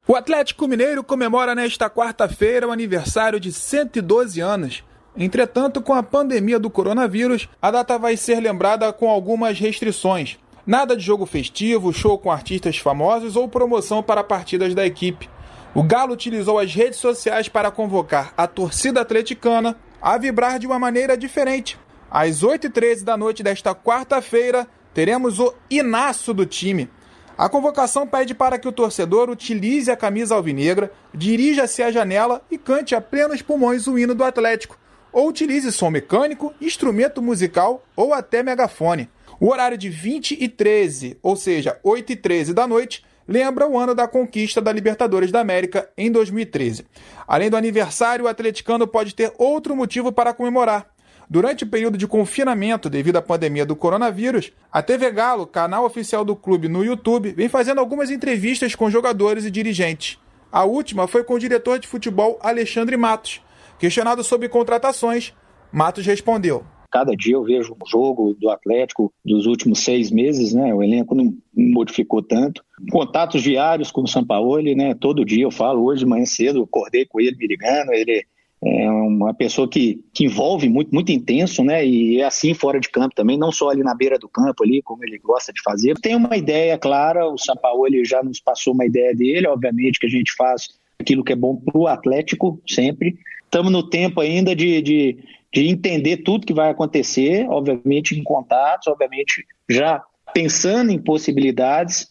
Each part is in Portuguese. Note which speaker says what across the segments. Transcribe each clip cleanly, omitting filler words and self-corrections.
Speaker 1: O Atlético Mineiro comemora nesta quarta-feira o aniversário de 112 anos. Entretanto, com a pandemia do coronavírus, a data vai ser lembrada com algumas restrições. Nada de jogo festivo, show com artistas famosos ou promoção para partidas da equipe. O Galo utilizou as redes sociais para convocar a torcida atleticana a vibrar de uma maneira diferente. Às 8h13 da noite desta quarta-feira, teremos o hinaço do time. A convocação pede para que o torcedor utilize a camisa alvinegra, dirija-se à janela e cante a plenos pulmões o hino do Atlético, ou utilize som mecânico, instrumento musical ou até megafone. O horário de 20h13, ou seja, 8h13 da noite, lembra o ano da conquista da Libertadores da América em 2013. Além do aniversário, o atleticano pode ter outro motivo para comemorar. Durante o período de confinamento devido à pandemia do coronavírus, a TV Galo, canal oficial do clube no YouTube, vem fazendo algumas entrevistas com jogadores e dirigentes. A última foi com o diretor de futebol Alexandre Matos. Questionado sobre contratações, Matos respondeu:
Speaker 2: Cada dia eu vejo um jogo do Atlético dos últimos 6 meses, né? O elenco não modificou tanto. Contatos diários com o Sampaoli, né? Todo dia eu falo, hoje de manhã cedo, acordei com ele me ligando, ele é uma pessoa que envolve muito intenso, né? E é assim fora de campo também, não só ali na beira do campo, ali, como ele gosta de fazer. Tem uma ideia clara, o Sampaoli já nos passou uma ideia dele, obviamente que a gente faz aquilo que é bom para o Atlético sempre. Estamos no tempo ainda de entender tudo que vai acontecer, obviamente em contatos, obviamente já pensando em possibilidades,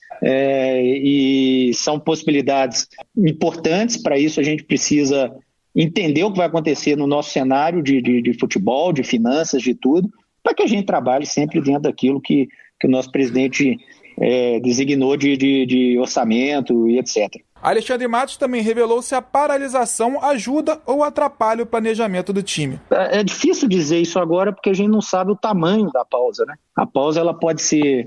Speaker 2: e são possibilidades importantes. Para isso a gente precisa entender o que vai acontecer no nosso cenário de futebol, de finanças, de tudo, para que a gente trabalhe sempre dentro daquilo que o nosso presidente designou de orçamento e etc.
Speaker 1: Alexandre Matos também revelou se a paralisação ajuda ou atrapalha o planejamento do time.
Speaker 2: É difícil dizer isso agora porque a gente não sabe o tamanho da pausa, né? A pausa ela pode ser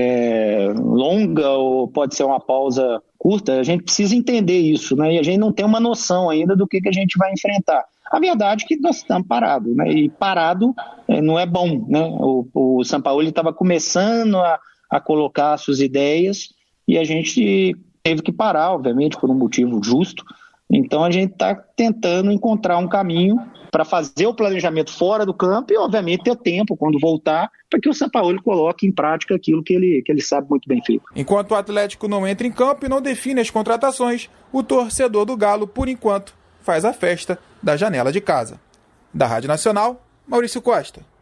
Speaker 2: longa ou pode ser uma pausa curta. A gente precisa entender isso, né? E a gente não tem uma noção ainda do que a gente vai enfrentar. A verdade é que nós estamos parados, né? E parado não é bom, né? O Sampaoli estava começando a colocar suas ideias e a gente teve que parar, obviamente, por um motivo justo. Então a gente está tentando encontrar um caminho para fazer o planejamento fora do campo e, obviamente, ter tempo, quando voltar, para que o Sampaoli coloque em prática aquilo que ele sabe muito bem feito.
Speaker 1: Enquanto o Atlético não entra em campo e não define as contratações, o torcedor do Galo, por enquanto, faz a festa da janela de casa. Da Rádio Nacional, Maurício Costa.